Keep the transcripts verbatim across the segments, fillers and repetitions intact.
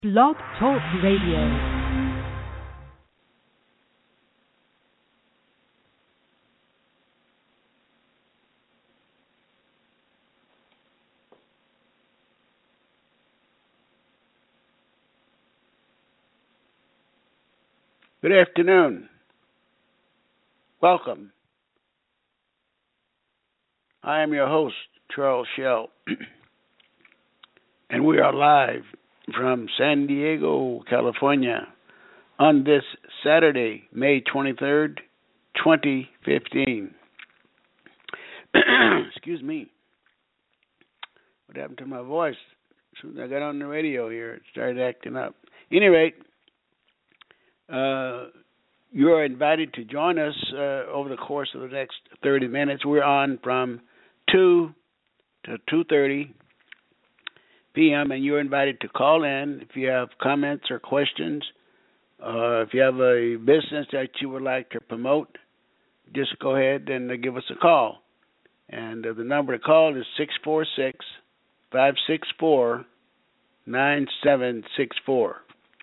Blog Talk Radio. Good afternoon. Welcome. I am your host, Charles Shell, and we are live from San Diego, California, on this Saturday, May twenty-third, twenty fifteen. Excuse me. What happened to my voice? As soon as I got on the radio here, it started acting up. Any rate, uh, you're invited to join us uh, over the course of the next thirty minutes. We're on from two to two thirty p.m., and you're invited to call in if you have comments or questions. Uh, if you have a business that you would like to promote, just go ahead and uh, give us a call. And uh, the number to call is six four six, five six four, nine seven six four.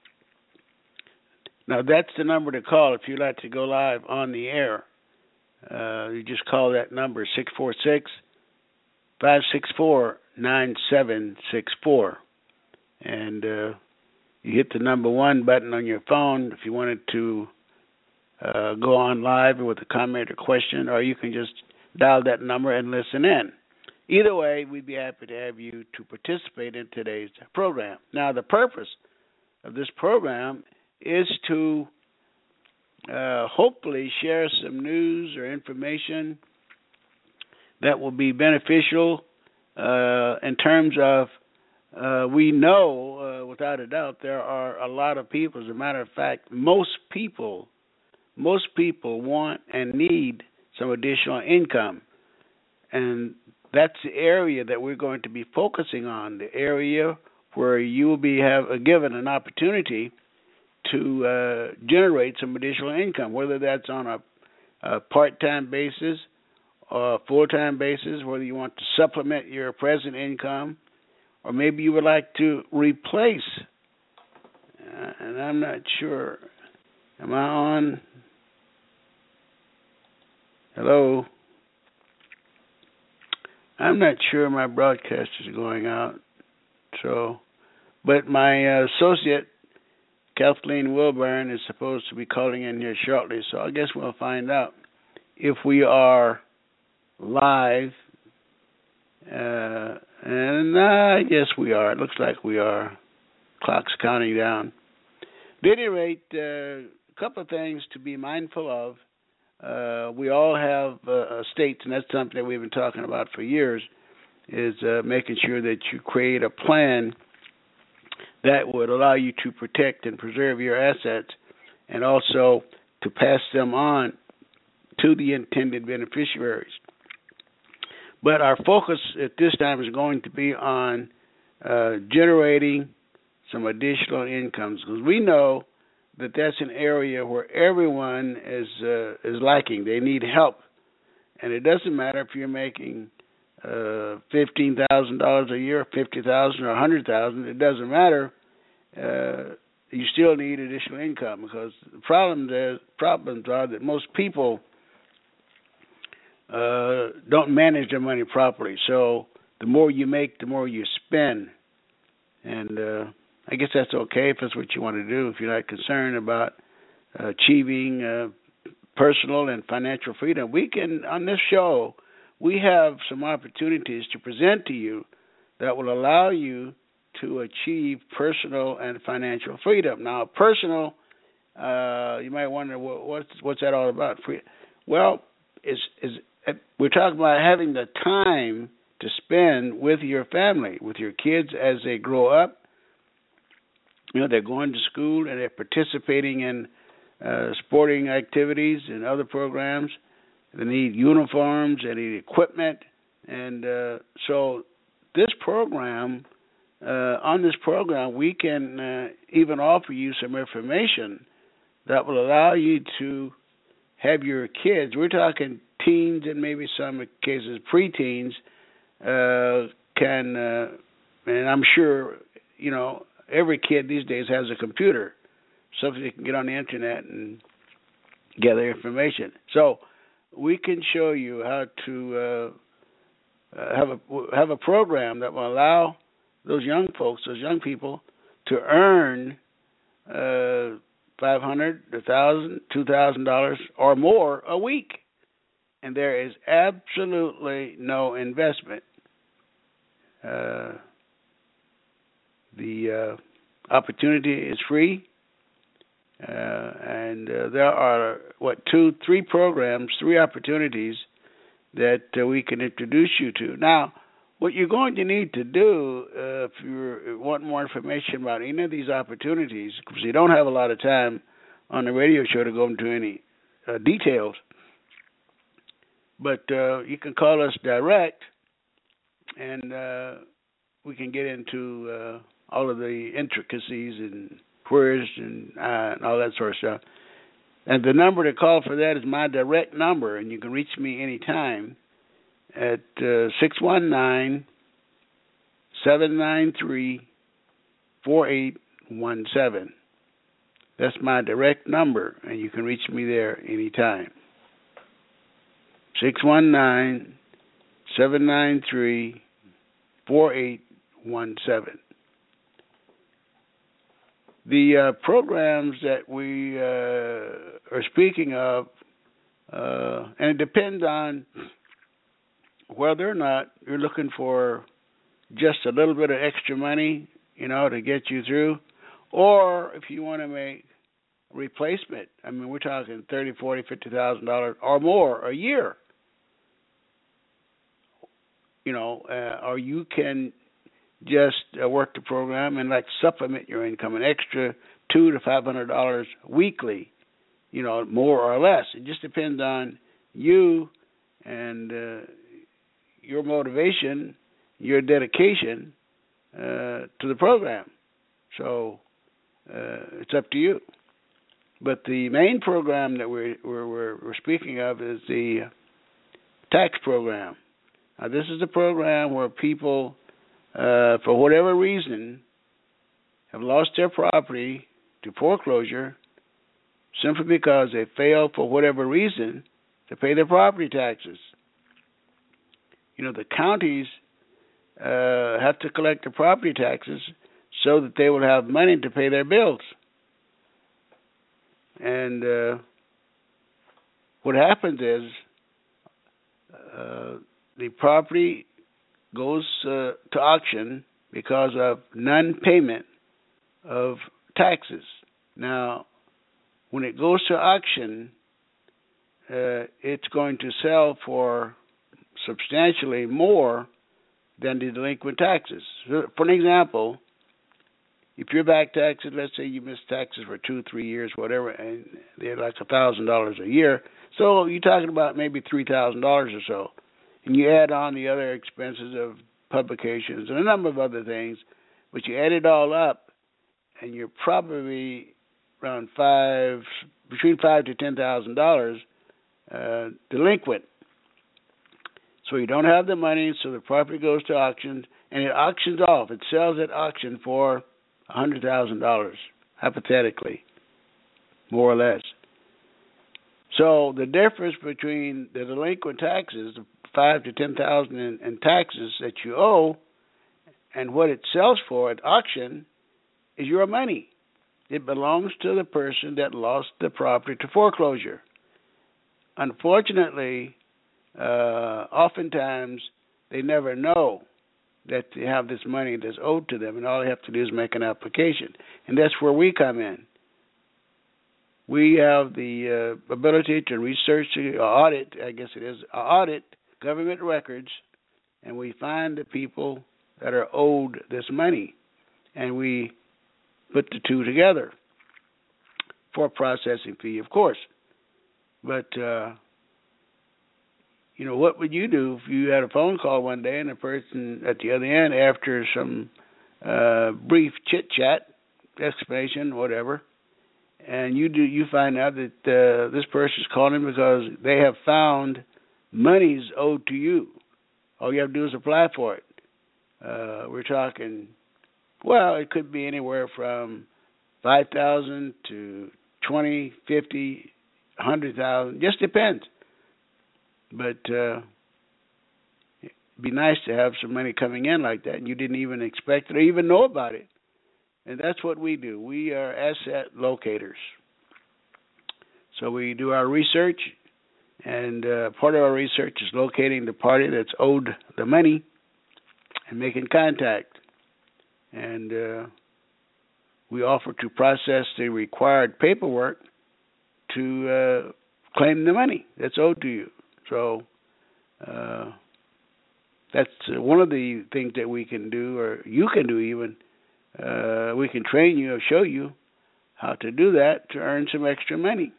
Now, that's the number to call if you'd like to go live on the air. Uh, you just call that number, six four six, five six four, nine seven six four. And uh, you hit the number one button on your phone if you wanted to uh, go on live with a comment or question, or you can just dial that number and listen in. Either way, we'd be happy to have you to participate in today's program. Now, the purpose of this program is to uh, hopefully share some news or information that will be beneficial uh, in terms of uh, we know uh, without a doubt there are a lot of people. As a matter of fact, most people, most people want and need some additional income, and that's the area that we're going to be focusing on. The area where you will be have uh, given an opportunity to uh, generate some additional income, whether that's on a, a part-time basis or a full-time basis, whether you want to supplement your present income, or maybe you would like to replace, uh, and I'm not sure. Am I on? Hello? I'm not sure my broadcast is going out, so, but my uh, associate, Kathleen Wilburn, is supposed to be calling in here shortly, so I guess we'll find out if we are live. Uh, and uh, I guess we are. It looks like we are. Clock's counting down. At any rate, uh, a couple of things to be mindful of. Uh, we all have uh, states, and that's something that we've been talking about for years, is uh, making sure that you create a plan that would allow you to protect and preserve your assets and also to pass them on to the intended beneficiaries. But our focus at this time is going to be on uh, generating some additional incomes, because we know that that's an area where everyone is uh, is lacking. They need help. And it doesn't matter if you're making uh, fifteen thousand dollars a year, fifty thousand dollars, or one hundred thousand dollars. It doesn't matter. Uh, you still need additional income, because the problems, is, problems are that most people uh, don't manage their money properly. So the more you make, the more you spend. And uh, I guess that's okay if that's what you want to do, if you're not concerned about uh, achieving uh, personal and financial freedom. We can, on this show, we have some opportunities to present to you that will allow you to achieve personal and financial freedom. Now, personal, uh, you might wonder, well, what's what's that all about? Free, well, is is we're talking about having the time to spend with your family, with your kids as they grow up. You know, they're going to school and they're participating in uh, sporting activities and other programs. They need uniforms, they need equipment, and uh, so this program. Uh, on this program, we can uh, even offer you some information that will allow you to have your kids, we're talking teens and maybe some cases preteens, uh, can, uh, and I'm sure, you know, every kid these days has a computer, something they can get on the internet and gather information. So we can show you how to uh, uh, have a have a program that will allow those young folks, those young people, to earn uh, five hundred, a thousand, two thousand dollars or more a week, and there is absolutely no investment. Uh, the uh, opportunity is free, uh, and uh, there are what two, three programs, three opportunities that uh, we can introduce you to. Now, what you're going to need to do, uh, if you want more information about any of these opportunities, because you don't have a lot of time on the radio show to go into any uh, details, but uh, you can call us direct, and uh, we can get into uh, all of the intricacies and queries and, uh, and all that sort of stuff. And the number to call for that is my direct number, and you can reach me anytime at uh, six one nine, seven nine three, four eight one seven. That's my direct number, and you can reach me there anytime. six one nine, seven nine three, four eight one seven. The uh, programs that we uh, are speaking of, uh, and it depends on whether or not you're looking for just a little bit of extra money, you know, to get you through, or if you want to make a replacement. I mean, we're talking thirty, forty, fifty thousand dollars or more a year. You know, uh, or you can just uh, work the program and like supplement your income, an extra two to five hundred dollars weekly. You know, more or less. It just depends on you and uh, your motivation, your dedication uh, to the program. So uh, it's up to you. But the main program that we're we're, we're speaking of is the tax program. Now, this is a program where people, uh, for whatever reason, have lost their property to foreclosure simply because they failed, for whatever reason, to pay their property taxes. You know, the counties uh, have to collect the property taxes so that they will have money to pay their bills. And uh, what happens is uh, the property goes uh, to auction because of non-payment of taxes. Now, when it goes to auction, uh, it's going to sell for substantially more than the delinquent taxes. For an example, if your back taxes, let's say you missed taxes for two, three years, whatever, and they're like a thousand dollars a year, so you're talking about maybe three thousand dollars or so, and you add on the other expenses of publications and a number of other things, but you add it all up, and you're probably around five, between five to ten thousand dollars uh, delinquent. So you don't have the money, so the property goes to auction, and it auctions off. It sells at auction for one hundred thousand dollars, hypothetically, more or less. So the difference between the delinquent taxes, the five to ten thousand in, in taxes that you owe, and what it sells for at auction, is your money. It belongs to the person that lost the property to foreclosure. Unfortunately, uh, oftentimes they never know that they have this money that's owed to them, and all they have to do is make an application. And that's where we come in. We have the uh, ability to research, uh, audit, I guess it is, audit government records, and we find the people that are owed this money, and we put the two together for a processing fee, of course. But, uh, you know, what would you do if you had a phone call one day and the person at the other end, after some uh, brief chit-chat, explanation, whatever, and you do you find out that uh, this person's calling because they have found monies owed to you. All you have to do is apply for it. Uh, we're talking Well, it could be anywhere from five thousand to twenty, fifty, a hundred thousand. Just depends. But uh, it'd be nice to have some money coming in like that, and you didn't even expect it or even know about it. And that's what we do. We are asset locators. So we do our research, and uh, part of our research is locating the party that's owed the money and making contact. And uh, we offer to process the required paperwork to uh, claim the money that's owed to you. So uh, that's uh, one of the things that we can do, or you can do even. Uh, we can train you or show you how to do that to earn some extra money.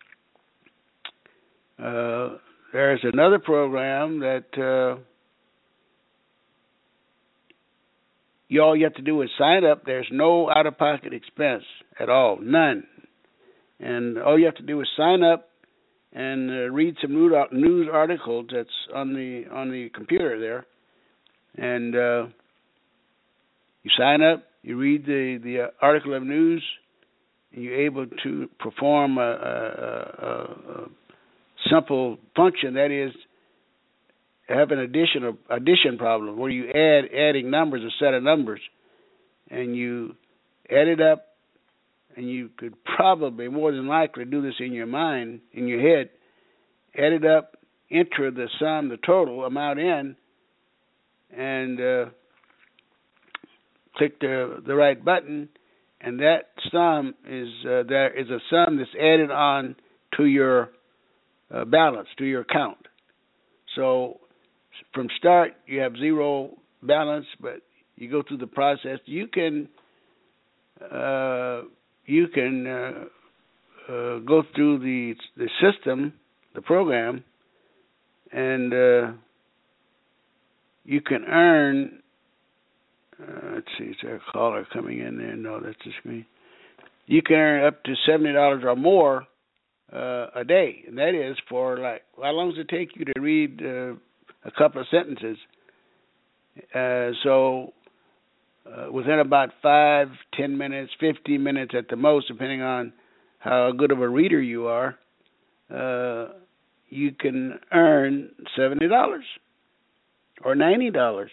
Uh, there's another program that uh, you all you have to do is sign up. There's no out-of-pocket expense at all, none. And all you have to do is sign up and uh, read some news articles that's on the on the computer there. And uh, you sign up, you read the, the article of news, and you're able to perform a, a, a, a simple function, that is, have an addition addition problem where you add adding numbers, a set of numbers, and you add it up, and you could probably more than likely do this in your mind, in your head, add it up, enter the sum, the total amount in, and uh, click the the right button, and that sum is uh, there is a sum that's added on to your uh, balance, to your account. So from start, you have zero balance, but you go through the process. You can uh, you can uh, uh, go through the the system, the program, and uh, you can earn. Uh, let's see, is there a caller coming in there? No, that's just me. You can earn up to seventy dollars or more uh, a day, and that is for like how long does it take you to read uh, a couple of sentences? Uh, so uh, within about five, ten minutes, fifteen minutes at the most, depending on how good of a reader you are, uh, you can earn seventy dollars or ninety dollars.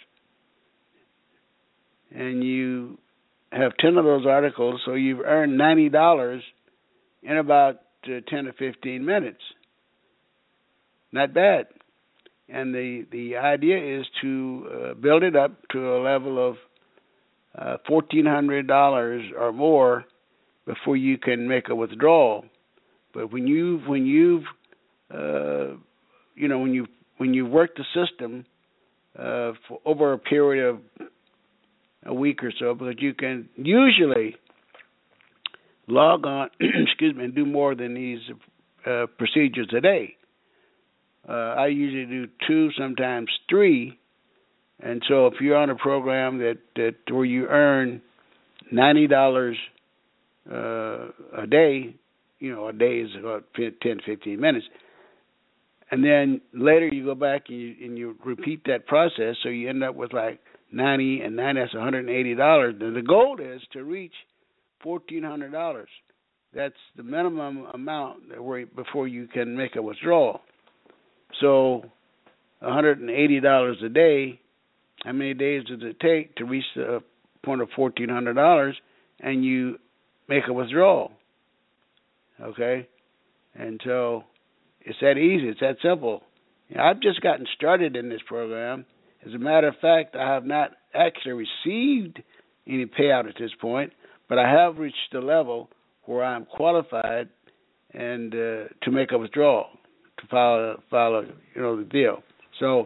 And you have ten of those articles, so you've earned ninety dollars in about uh, ten to fifteen minutes. Not bad. And the, the idea is to uh, build it up to a level of uh, fourteen hundred dollars or more before you can make a withdrawal. But when you've when you've uh, you know when you when you work the system uh, for over a period of a week or so, because you can usually log on, excuse me, and do more than these uh, procedures a day. Uh, I usually do two, sometimes three, and so if you're on a program that, that where you earn ninety dollars uh, a day, you know, a day is about ten, fifteen minutes, and then later you go back and you, and you repeat that process, so you end up with like ninety and ninety, that's one hundred eighty dollars. Then the goal is to reach fourteen hundred dollars. That's the minimum amount that where, before you can make a withdrawal. So one hundred eighty dollars a day, how many days does it take to reach the point of fourteen hundred dollars and you make a withdrawal? Okay? And so it's that easy. It's that simple. You know, I've just gotten started in this program. As a matter of fact, I have not actually received any payout at this point, but I have reached the level where I'm qualified and uh, to make a withdrawal, to file, file a, you know, the deal. So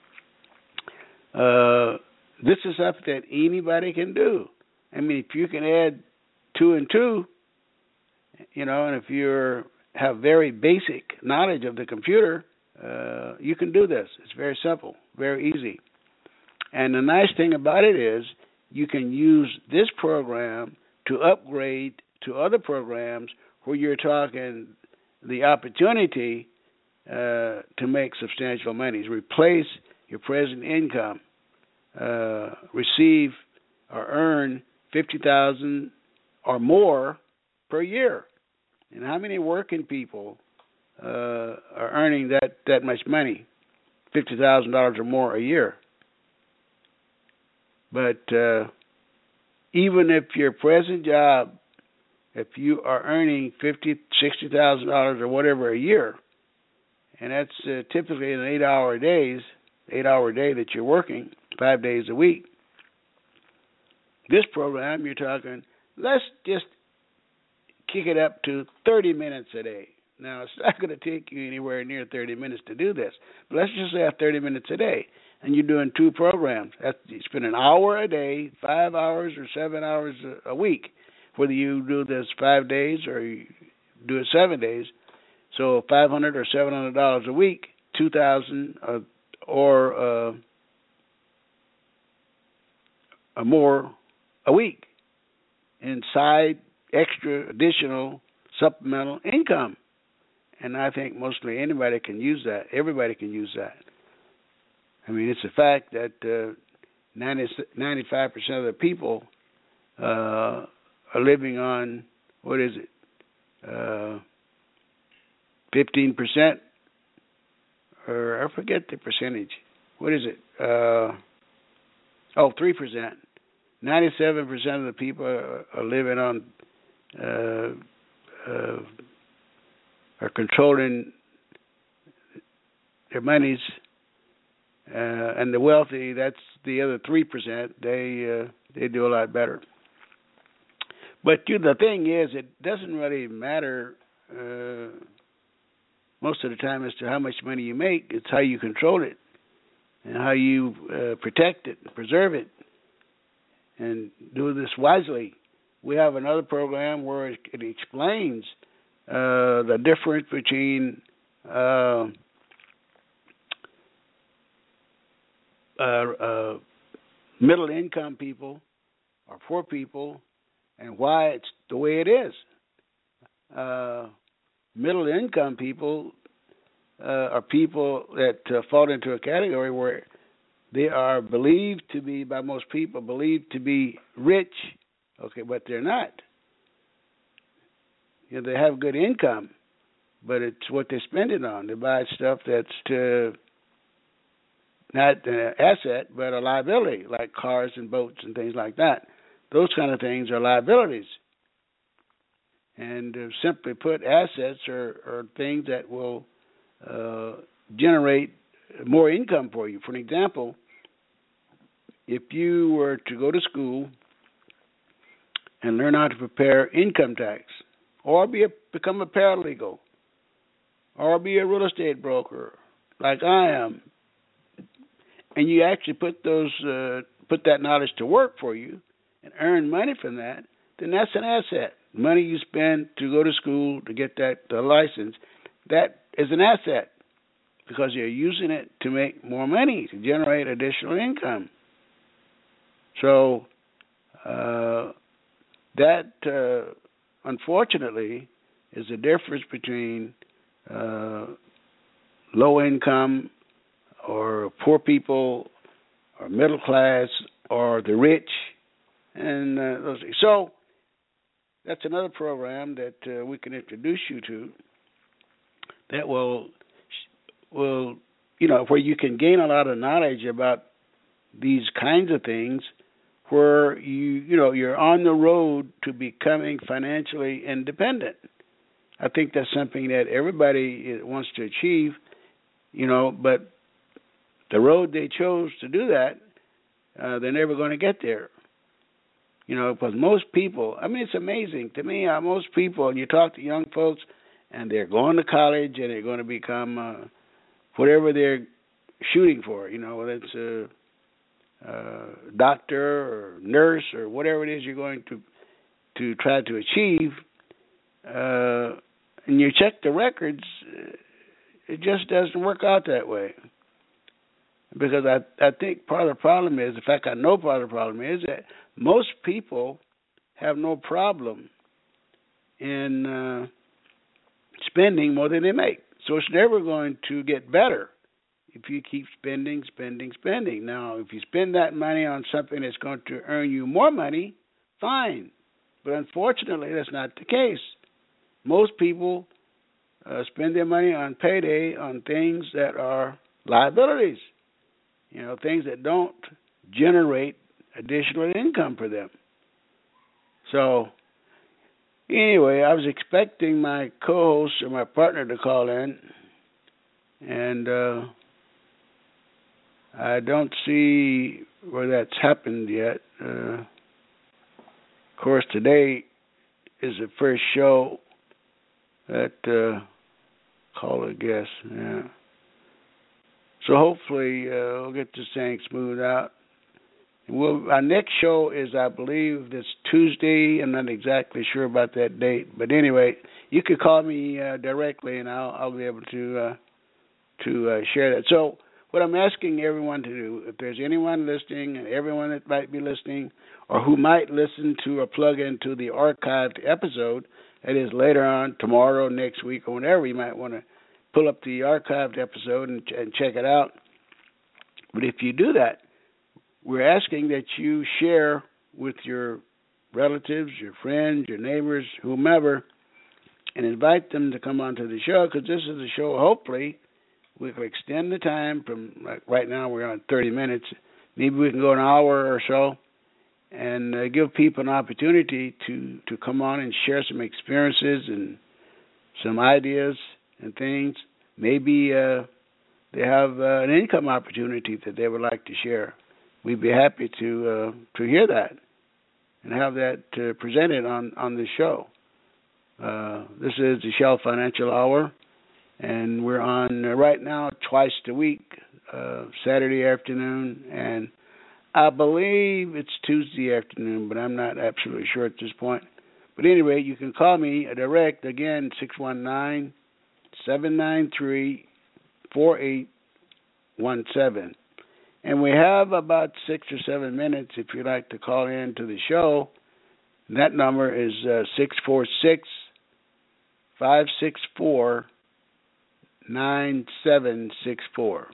uh, this is something that anybody can do. I mean, if you can add two and two, you know, and if you have very basic knowledge of the computer, uh, you can do this. It's very simple, very easy. And the nice thing about it is you can use this program to upgrade to other programs where you're talking the opportunity uh, to make substantial money, replace your present income, uh, receive or earn fifty thousand or more per year. And how many working people uh, are earning that, that much money, fifty thousand dollars or more a year? But uh, even if your present job, if you are earning fifty thousand dollars, sixty thousand dollars or whatever a year, and that's uh, typically an eight-hour days, eight-hour day that you're working, five days a week. This program, you're talking, let's just kick it up to thirty minutes a day. Now, it's not going to take you anywhere near thirty minutes to do this, but let's just say have thirty minutes a day, and you're doing two programs. That's, you spend an hour a day, five hours or seven hours a, a week, whether you do this five days or you do it seven days. So five hundred dollars or seven hundred dollars a week, two thousand dollars uh, or uh, or more a week inside extra additional supplemental income. And I think mostly anybody can use that. Everybody can use that. I mean, it's a fact that uh, ninety, ninety-five percent of the people uh, are living on, what is it, uh, fifteen percent, or I forget the percentage. What is it? Uh, oh, three percent. ninety-seven percent of the people are, are living on, uh, uh, are controlling their monies, uh, and the wealthy, that's the other three percent. They uh, they do a lot better. But you know, the thing is, it doesn't really matter uh, most of the time as to how much money you make. It's how you control it and how you uh, protect it and preserve it and do this wisely. We have another program where it, it explains uh, the difference between uh, uh, uh, middle income people or poor people and why it's the way it is. Uh, middle income people uh, are people that uh, fall into a category where they are believed to be, by most people, believed to be rich, okay, but they're not. You know, they have good income, but it's what they spend it on. They buy stuff that's to not an asset, but a liability, like cars and boats and things like that. Those kind of things are liabilities. And uh, simply put, assets are, are things that will uh, generate more income for you. For an example, if you were to go to school and learn how to prepare income tax, or be a, become a paralegal, or be a real estate broker, like I am, and you actually put those uh, put that knowledge to work for you and earn money from that, then that's an asset. Money you spend to go to school to get that the license, that is an asset because you're using it to make more money, to generate additional income. So uh, that, uh, unfortunately, is the difference between uh, low income or poor people or middle class or the rich. And uh, those things. So that's another program that uh, we can introduce you to that will, will, you know, where you can gain a lot of knowledge about these kinds of things, where you, you know, you're on the road to becoming financially independent. I think that's something that everybody wants to achieve, you know, but the road they chose to do that, uh, they're never going to get there. You know, because most people, I mean, it's amazing to me how most people, and you talk to young folks, and they're going to college and they're going to become uh, whatever they're shooting for, you know, whether it's a, a doctor or nurse or whatever it is you're going to to try to achieve, uh, and you check the records, it just doesn't work out that way. Because I, I think part of the problem is, in fact, I know part of the problem is that most people have no problem in uh, spending more than they make. So it's never going to get better if you keep spending, spending, spending. Now, if you spend that money on something that's going to earn you more money, fine. But unfortunately, that's not the case. Most people uh, spend their money on payday on things that are liabilities, you know, things that don't generate additional income for them. So, anyway, I was expecting my co-host or my partner to call in, and uh, I don't see where that's happened yet. Uh, of course, today is the first show that uh, call a guest. Yeah. So hopefully uh, we'll get this thing smoothed out. We'll, our next show is, I believe, this Tuesday. I'm not exactly sure about that date, but anyway, you could call me uh, directly, and I'll, I'll be able to uh, to uh, share that. So, what I'm asking everyone to do, if there's anyone listening, and everyone that might be listening, or who might listen to or plug into the archived episode, that is later on, tomorrow, next week, or whenever, you might want to pull up the archived episode and, and check it out. But if you do that, we're asking that you share with your relatives, your friends, your neighbors, whomever, and invite them to come onto the show, because this is a show, hopefully, we can extend the time from, like right now we're on thirty minutes, maybe we can go an hour or so, and uh, give people an opportunity to, to come on and share some experiences and some ideas and things. Maybe uh, they have uh, an income opportunity that they would like to share. We'd be happy to uh, to hear that and have that uh, presented on, on the show. Uh, this is the Shell Financial Hour, and we're on uh, right now twice a week, uh, Saturday afternoon, and I believe it's Tuesday afternoon, but I'm not absolutely sure at this point. But anyway, you can call me direct, again, six one nine, seven nine three, four eight one seven. And we have about six or seven minutes if you'd like to call in to the show. That number is uh, six four six, five six four, nine seven six four.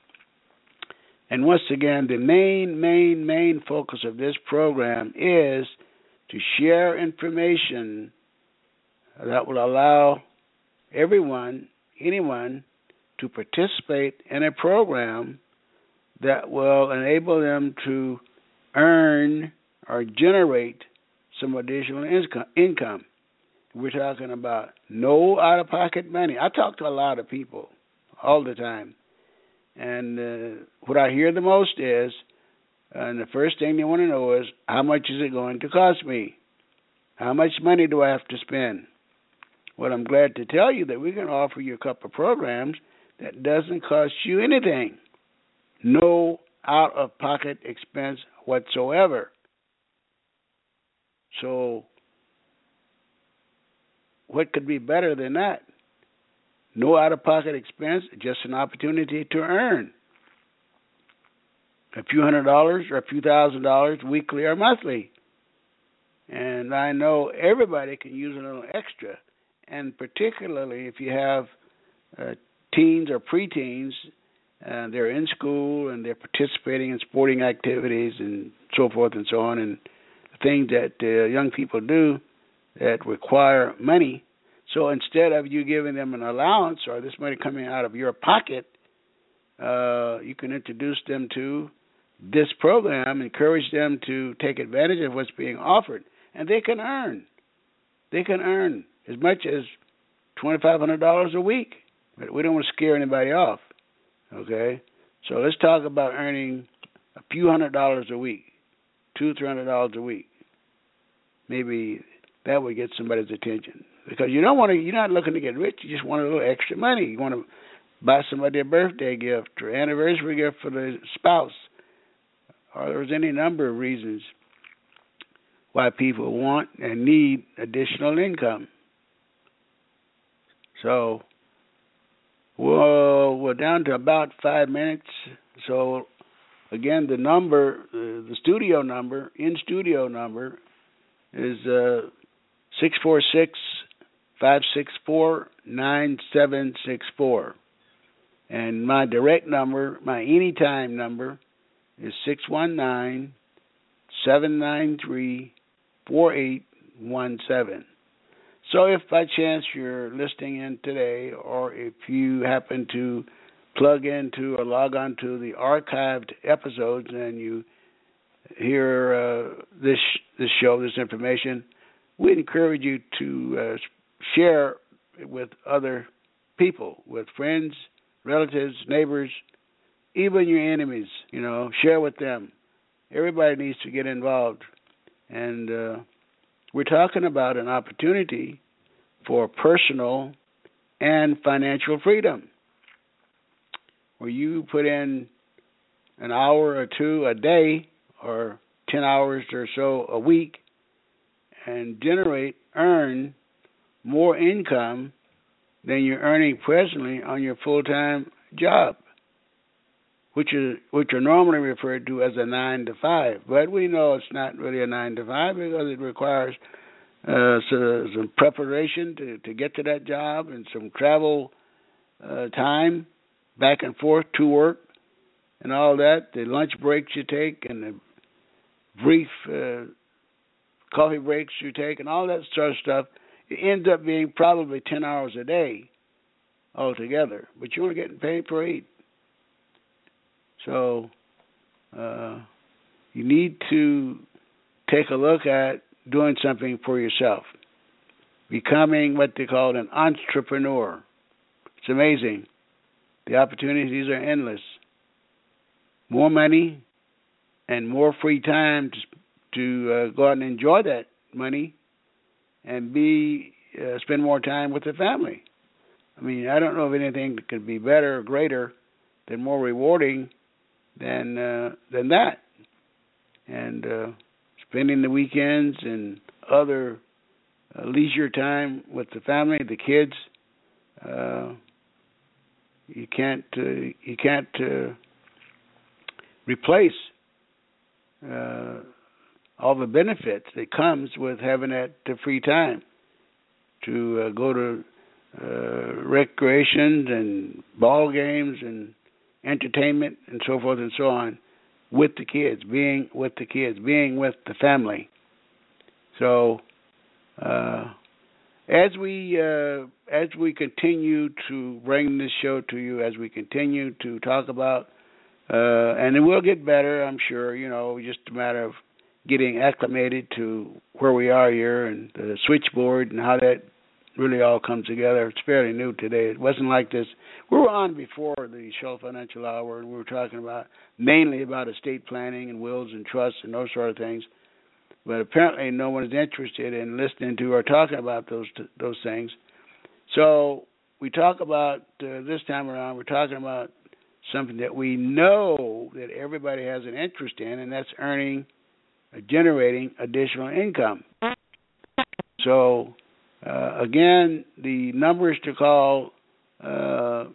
And once again, the main, main, main focus of this program is to share information that will allow everyone, anyone, to participate in a program that will enable them to earn or generate some additional income. We're talking about no out-of-pocket money. I talk to a lot of people all the time, and uh, what I hear the most is, and the first thing they want to know is, how much is it going to cost me? How much money do I have to spend? Well, I'm glad to tell you that we can offer you a couple of programs that doesn't cost you anything. No out-of-pocket expense whatsoever. So, what could be better than that? No out-of-pocket expense, just an opportunity to earn a few hundred dollars or a few thousand dollars weekly or monthly. And I know everybody can use a little extra, and particularly if you have uh, teens or preteens. Uh, they're in school and they're participating in sporting activities and so forth and so on, and things that uh, young people do that require money. So instead of you giving them an allowance or this money coming out of your pocket, uh, you can introduce them to this program, encourage them to take advantage of what's being offered, and they can earn. They can earn as much as twenty-five hundred dollars a week, but we don't want to scare anybody off. Okay, so let's talk about earning a few hundred dollars a week, two, three hundred dollars a week. Maybe that would get somebody's attention, because you don't want to. You're not looking to get rich. You just want a little extra money. You want to buy somebody a birthday gift or anniversary gift for the spouse, or there's any number of reasons why people want and need additional income. So. Well, we're down to about five minutes. So, again, the number, uh, the studio number, in-studio number, is uh, six four six, five six four, nine seven six four. And my direct number, my anytime number, is six one nine, seven nine three, four eight one seven. So if by chance you're listening in today, or if you happen to plug into or log on to the archived episodes and you hear uh, this this show, this information, we encourage you to uh, share it with other people, with friends, relatives, neighbors, even your enemies. You know, share with them. Everybody needs to get involved. And uh, we're talking about an opportunity for personal and financial freedom, where you put in an hour or two a day or ten hours or so a week and generate, earn more income than you're earning presently on your full-time job, which is which are normally referred to as a nine to five. But we know it's not really a nine to five because it requires uh, so, some preparation to, to get to that job and some travel uh, time back and forth to work and all that, the lunch breaks you take and the brief uh, coffee breaks you take and all that sort of stuff. It ends up being probably ten hours a day altogether, but you're only getting paid for eight. So uh, you need to take a look at doing something for yourself, becoming what they call an entrepreneur. It's amazing. The opportunities are endless. More money and more free time to, to uh, go out and enjoy that money and be uh, spend more time with the family. I mean, I don't know of anything that could be better or greater than more rewarding than uh, than that. And uh, spending the weekends and other uh, leisure time with the family, the kids, uh, you can't uh, you can't uh, replace uh, all the benefits that comes with having that uh, free time to uh, go to uh, recreations and ball games and entertainment and so forth and so on with the kids, being with the kids, being with the family. So uh, as we uh, as we continue to bring this show to you, as we continue to talk about, uh, and it will get better, I'm sure. You know, just a matter of getting acclimated to where we are here and the switchboard and how that really all comes together. It's fairly new today. It wasn't like this. We were on before the Show Financial Hour, and we were talking about mainly about estate planning and wills and trusts and those sort of things. But apparently no one is interested in listening to or talking about those those things. So we talk about, uh, this time around, we're talking about something that we know that everybody has an interest in, and that's earning, uh, generating additional income. So, uh, again, the numbers to call uh,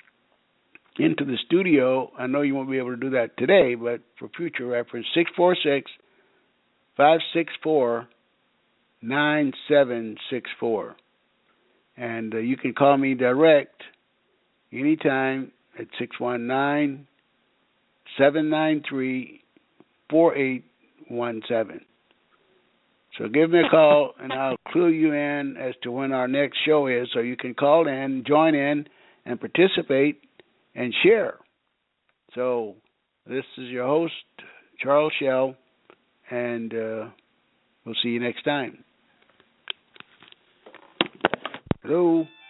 into the studio, I know you won't be able to do that today, but for future reference, six four six, five six four, nine seven six four. And uh, you can call me direct anytime at six one nine, seven nine three, four eight one seven. So give me a call, and I'll clue you in as to when our next show is, so you can call in, join in, and participate and share. So this is your host, Charles Shell, and uh, we'll see you next time. Hello.